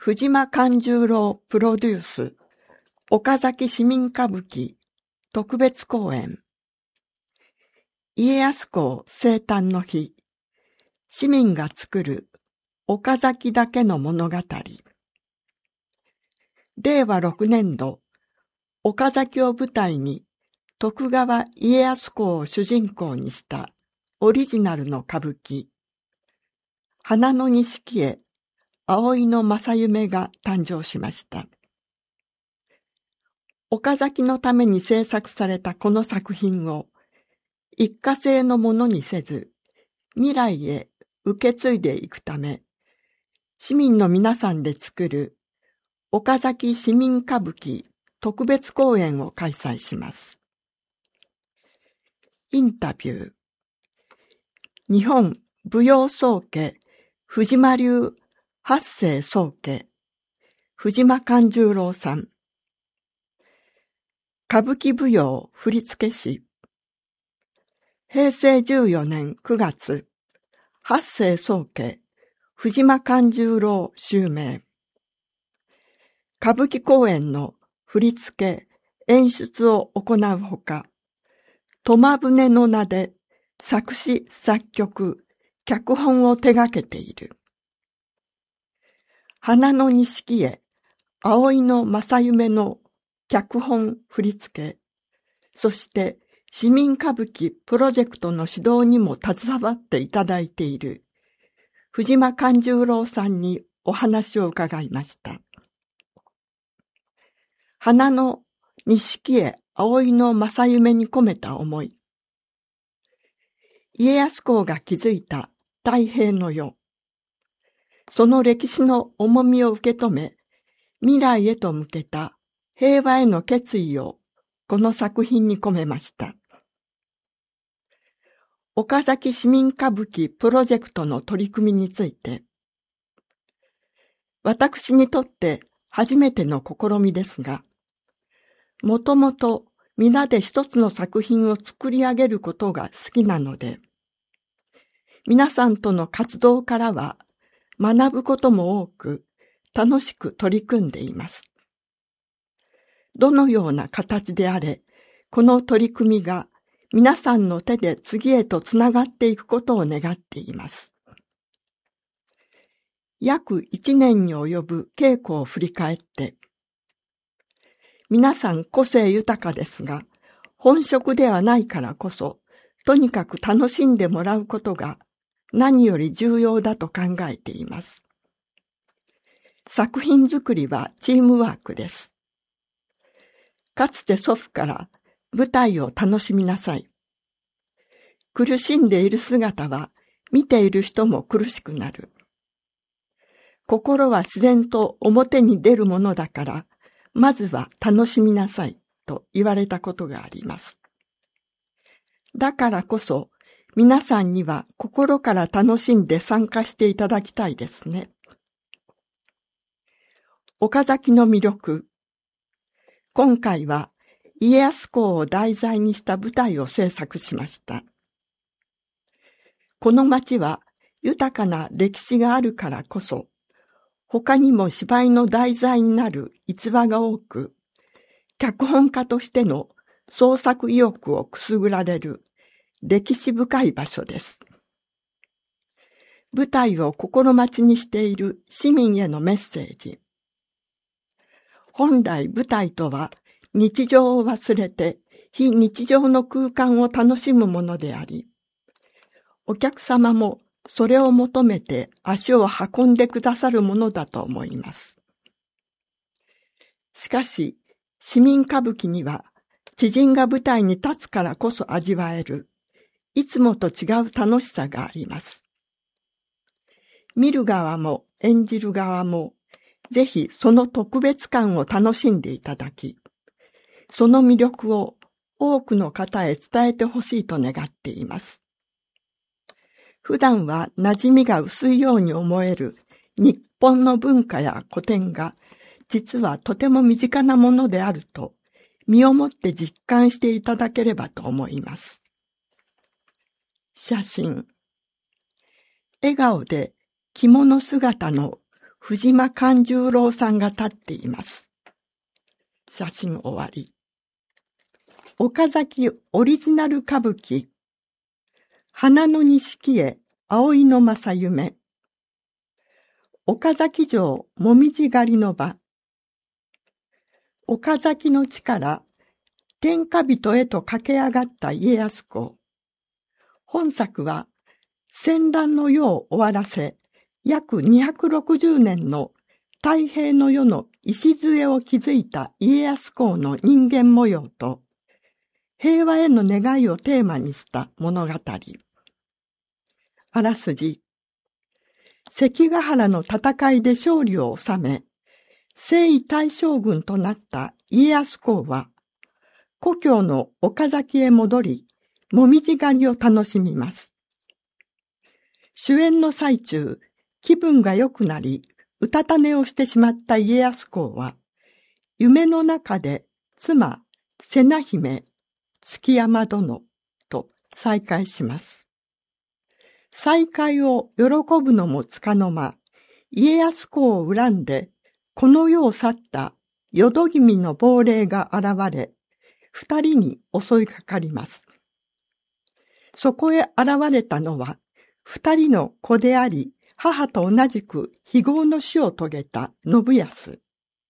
藤間勘十郎プロデュース岡崎市民歌舞伎特別公演家康公生誕の日市民が作る岡崎だけの物語令和6年度岡崎を舞台に徳川家康公を主人公にしたオリジナルの歌舞伎花の錦絵葵の正夢が誕生しました。岡崎のために制作されたこの作品を一過性のものにせず未来へ受け継いでいくため市民の皆さんで作る岡崎市民歌舞伎特別公演を開催します。インタビュー日本舞踊宗家藤間流八世宗家藤間勘十郎さん歌舞伎舞踊振付師平成14年9月八世宗家藤間勘十郎襲名歌舞伎公演の振付演出を行うほか苫舟の名で作詞作曲脚本を手掛けている花の錦絵葵の正夢の脚本振付そして市民歌舞伎プロジェクトの指導にも携わっていただいている藤間勘十郎さんにお話を伺いました。花の錦絵葵の正夢に込めた思い家康公が築いた太平の世その歴史の重みを受け止め未来へと向けた平和への決意をこの作品に込めました。岡崎市民歌舞伎プロジェクトの取り組みについて私にとって初めての試みですがもともと皆で一つの作品を作り上げることが好きなので皆さんとの活動からは学ぶことも多く楽しく取り組んでいます。どのような形であれ、この取り組みが皆さんの手で次へとつながっていくことを願っています。約1年に及ぶ稽古を振り返って、皆さん個性豊かですが、本職ではないからこそ、とにかく楽しんでもらうことが何より重要だと考えています。作品作りはチームワークです。かつて祖父から舞台を楽しみなさい。苦しんでいる姿は見ている人も苦しくなる。心は自然と表に出るものだから、まずは楽しみなさいと言われたことがあります。だからこそ、皆さんには心から楽しんで参加していただきたいですね。岡崎の魅力。今回は家康公を題材にした舞台を制作しました。この町は豊かな歴史があるからこそ、他にも芝居の題材になる逸話が多く、脚本家としての創作意欲をくすぐられる歴史深い場所です。舞台を心待ちにしている市民へのメッセージ。本来舞台とは日常を忘れて非日常の空間を楽しむものであり、お客様もそれを求めて足を運んでくださるものだと思います。しかし、市民歌舞伎には知人が舞台に立つからこそ味わえるいつもと違う楽しさがあります。見る側も演じる側もぜひその特別感を楽しんでいただき、その魅力を多くの方へ伝えてほしいと願っています。普段は馴染みが薄いように思える日本の文化や古典が実はとても身近なものであると身をもって実感していただければと思います。写真。笑顔で着物姿の藤間勘十郎さんが立っています。写真終わり。岡崎オリジナル歌舞伎、花の錦絵、葵の正夢、岡崎城もみじ狩りの場、岡崎の地から天下人へと駆け上がった家康公。本作は戦乱の世を終わらせ、約260年の太平の世の礎を築いた家康公の人間模様と、平和への願いをテーマにした物語。あらすじ。関ヶ原の戦いで勝利を収め、征夷大将軍となった家康公は、故郷の岡崎へ戻り、もみじ狩りを楽しみます。主演の最中、気分が良くなり、うたた寝をしてしまった家康公は、夢の中で妻、瀬名姫、築山殿と再会します。再会を喜ぶのもつかの間、家康公を恨んで、この世を去った淀君の亡霊が現れ、二人に襲いかかります。そこへ現れたのは、二人の子であり、母と同じく非業の死を遂げた信康。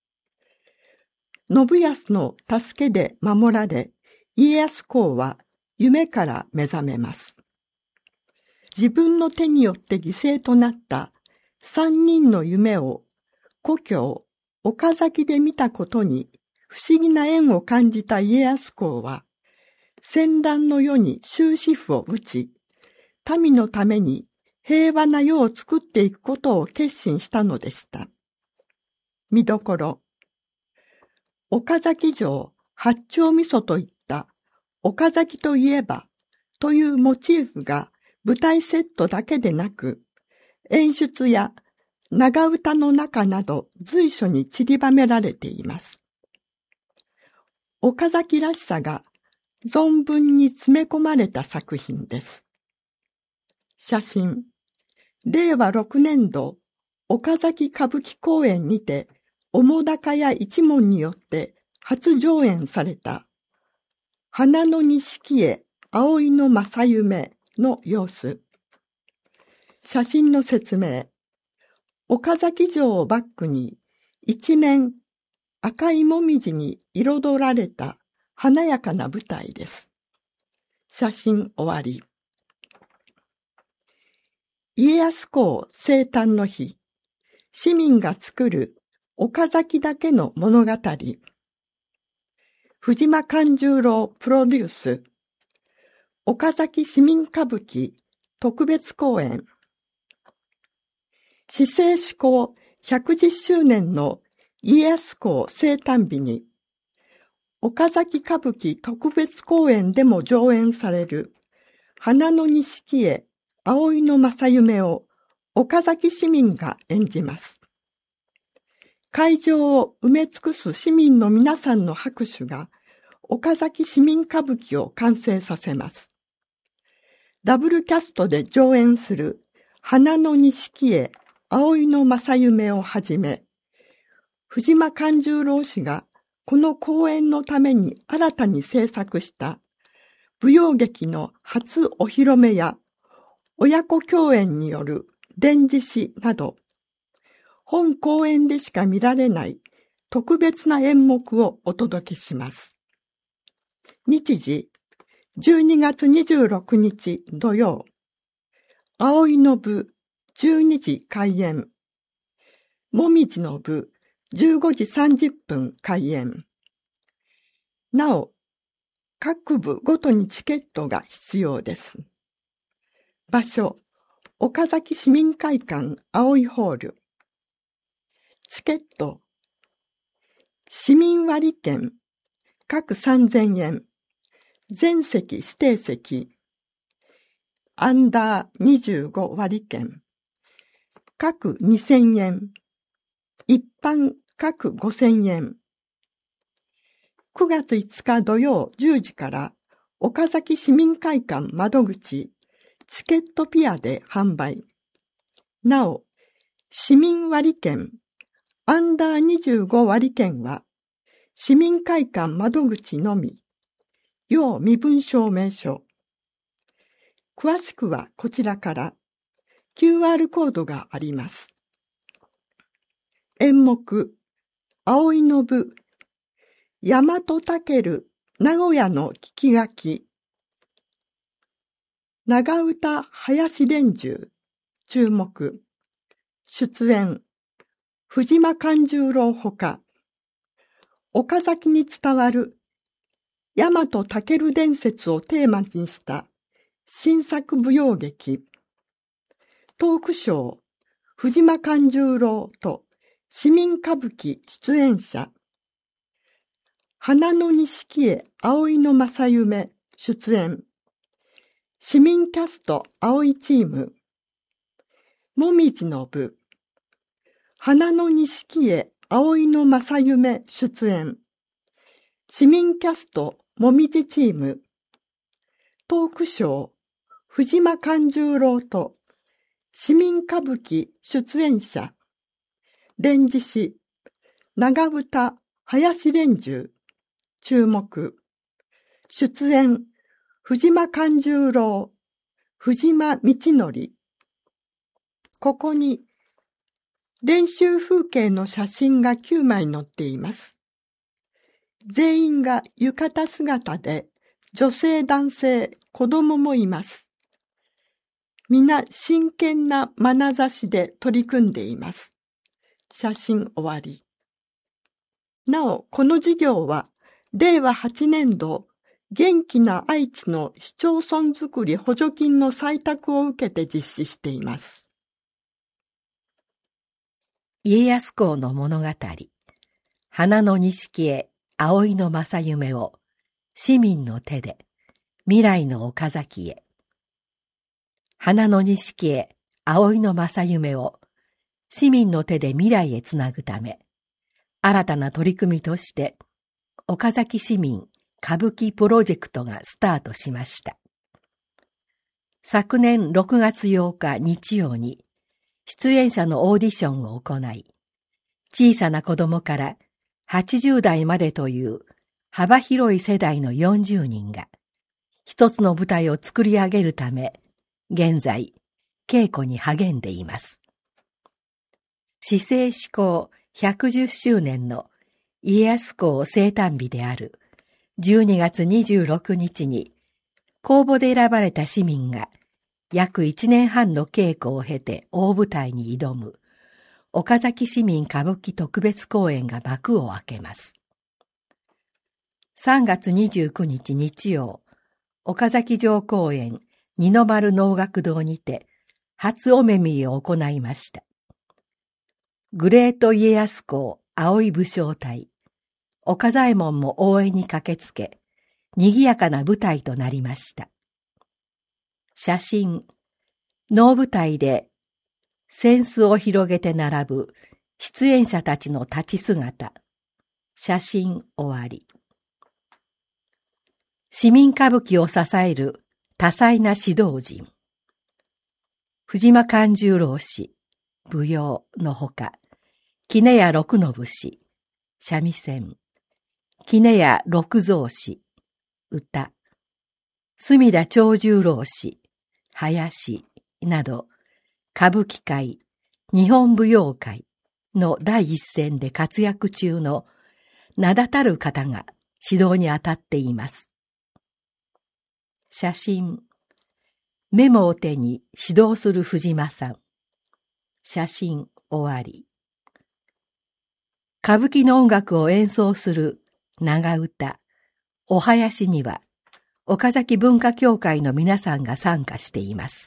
信康の助けで守られ、家康公は夢から目覚めます。自分の手によって犠牲となった三人の夢を故郷岡崎で見たことに不思議な縁を感じた家康公は、戦乱の世に終止符を打ち、民のために平和な世を作っていくことを決心したのでした。見どころ。岡崎城八丁味噌といった岡崎といえばというモチーフが舞台セットだけでなく、演出や長唄の中など随所に散りばめられています。岡崎らしさが存分に詰め込まれた作品です。写真。令和6年度岡崎歌舞伎公演にて澤瀉屋一門によって初上演された花の錦絵葵の正夢の様子。写真の説明。岡崎城をバックに一面赤いもみじに彩られた華やかな舞台です。写真終わり。家康公生誕の日、市民が作る岡崎だけの物語。藤間勘十郎プロデュース、岡崎市民歌舞伎特別公演。市政施行110周年の家康公生誕日に、岡崎歌舞伎特別公演でも上演される花の錦絵葵の正夢を岡崎市民が演じます。会場を埋め尽くす市民の皆さんの拍手が岡崎市民歌舞伎を完成させます。ダブルキャストで上演する花の錦絵葵の正夢をはじめ、藤間勘十郎氏がこの公演のために新たに制作した舞踊劇の初お披露目や親子共演による伝示詩など、本公演でしか見られない特別な演目をお届けします。日時、12月26日土曜、葵の部12時開演、もみじの部15時30分開演。なお、各部ごとにチケットが必要です。場所、岡崎市民会館葵ホール。チケット、市民割券、各3000円、全席指定席、アンダー25割券、各2000円、一般各5000円。9月5日土曜10時から岡崎市民会館窓口チケットピアで販売。なお、 市民割券、アンダー25割券は、市民会館窓口のみ、要身分証明書。詳しくはこちらから QR コードがあります。演目、葵の部、大和武名古屋の聞き書き。長唄林連中、注目。出演、藤間勘十郎ほか、岡崎に伝わる大和武伝説をテーマにした新作舞踊劇、トークショー、藤間勘十郎と市民歌舞伎出演者、花の錦絵葵の正夢出演、市民キャスト葵チーム、もみじの部、花の錦絵葵の正夢出演、市民キャストもみじチーム、トークショー、藤間勘十郎と市民歌舞伎出演者、連獅子、長唄林連中、注目、出演、藤間勘十郎、藤間道則。ここに、練習風景の写真が9枚載っています。全員が浴衣姿で、女性男性、子供もいます。皆真剣な眼差しで取り組んでいます。写真終わり。なお、この授業は、令和8年度、元気な愛知の市町村づくり補助金の採択を受けて実施しています。 家康公の物語、花の錦絵葵の正夢を市民の手で未来の岡崎へ。花の錦絵葵の正夢を市民の手で未来へつなぐため、新たな取り組みとして岡崎市民歌舞伎プロジェクトがスタートしました。昨年6月8日日曜に出演者のオーディションを行い、小さな子供から80代までという幅広い世代の40人が一つの舞台を作り上げるため、現在稽古に励んでいます。市政施行110周年の家康公生誕日である12月26日に公募で選ばれた市民が約1年半の稽古を経て大舞台に挑む岡崎市民歌舞伎特別公演が幕を開けます。3月29日日曜、岡崎城公園二の丸能楽堂にて初お目見えを行いました。グレート家康公葵武将隊、岡左衛門も応援に駆けつけ、賑やかな舞台となりました。写真、能舞台で扇子を広げて並ぶ出演者たちの立ち姿。写真終わり。市民歌舞伎を支える多彩な指導陣。藤間勘十郎氏、舞踊のほか、杵屋六信氏、三味線、杵屋六蔵氏、歌、隅田長十郎氏、林など、歌舞伎界、日本舞踊界の第一線で活躍中の名だたる方が指導に当たっています。写真、メモを手に指導する藤間さん。写真終わり。歌舞伎の音楽を演奏する長唄、お囃子には岡崎文化協会の皆さんが参加しています。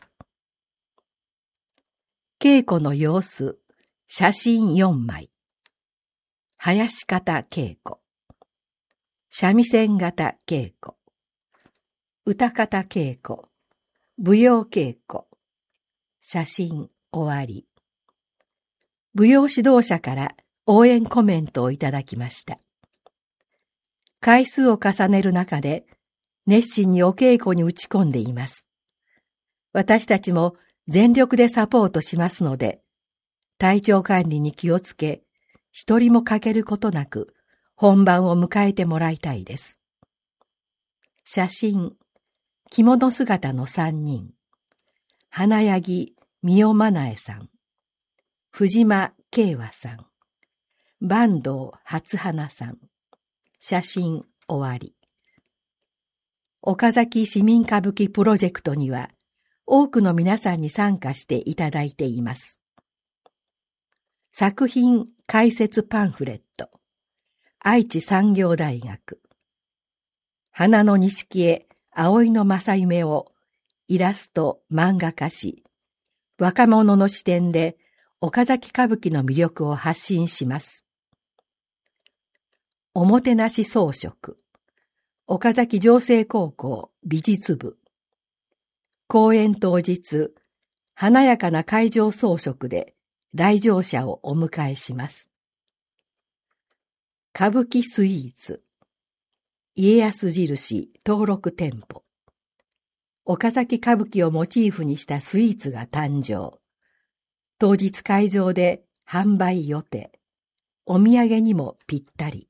稽古の様子、写真4枚。囃子方稽古。三味線型稽古。歌方稽古。舞踊稽古。写真終わり。舞踊指導者から応援コメントをいただきました。回数を重ねる中で熱心にお稽古に打ち込んでいます。私たちも全力でサポートしますので、 体調管理に気をつけ、一人も欠けることなく本番を迎えてもらいたいです。写真、着物姿の3人。花柳三代真苗さん、藤間慶和さん、坂東初花さん。写真終わり。岡崎市民歌舞伎プロジェクトには多くの皆さんに参加していただいています。作品解説パンフレット、愛知産業大学。花の錦絵葵の正夢をイラスト漫画化し、若者の視点で岡崎歌舞伎の魅力を発信します。おもてなし装飾、岡崎城西高校美術部。公演当日、華やかな会場装飾で来場者をお迎えします。歌舞伎スイーツ、家康印登録店舗。岡崎歌舞伎をモチーフにしたスイーツが誕生。当日会場で販売予定。お土産にもぴったり。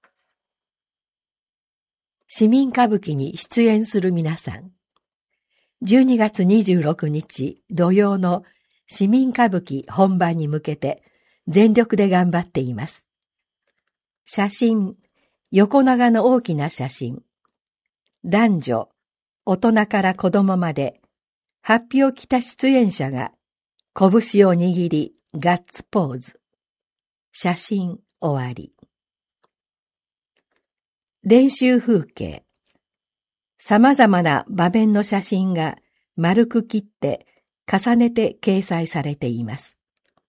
市民歌舞伎に出演する皆さん。12月26日土曜の市民歌舞伎本番に向けて全力で頑張っています。写真、横長の大きな写真。男女、大人から子供まで、法被を着た出演者が拳を握りガッツポーズ。写真終わり。練習風景。様々な場面の写真が丸く切って重ねて掲載されています。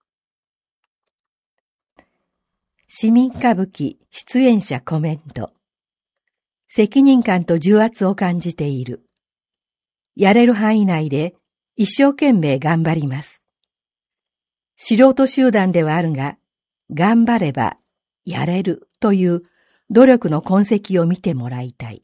市民歌舞伎出演者コメント。責任感と重圧を感じている。やれる範囲内で一生懸命頑張ります。素人集団ではあるが、頑張ればやれるという努力の痕跡を見てもらいたい。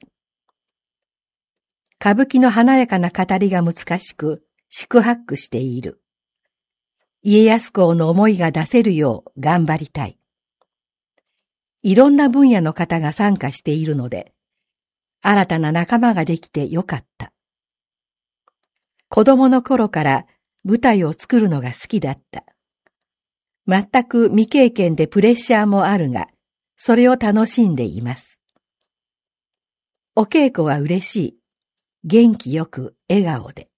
歌舞伎の華やかな語りが難しく四苦八苦している。家康公の思いが出せるよう頑張りたい。いろんな分野の方が参加しているので、新たな仲間ができてよかった。子供の頃から舞台を作るのが好きだった。全く未経験でプレッシャーもあるが、それを楽しんでいます。お稽古は嬉しい。元気よく笑顔で。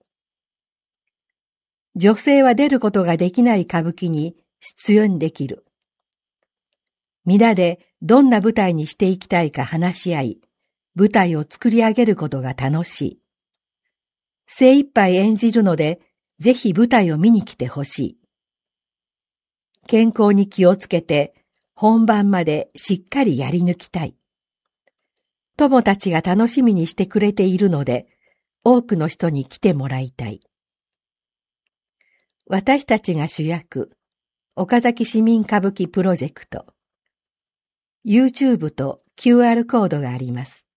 女性は出ることができない歌舞伎に出演できる。皆でどんな舞台にしていきたいか話し合い、舞台を作り上げることが楽しい。精一杯演じるので、ぜひ舞台を見に来てほしい。健康に気をつけて、本番までしっかりやり抜きたい。友たちが楽しみにしてくれているので、多くの人に来てもらいたい。私たちが主役、岡崎市民歌舞伎プロジェクト。YouTube と QR コードがあります。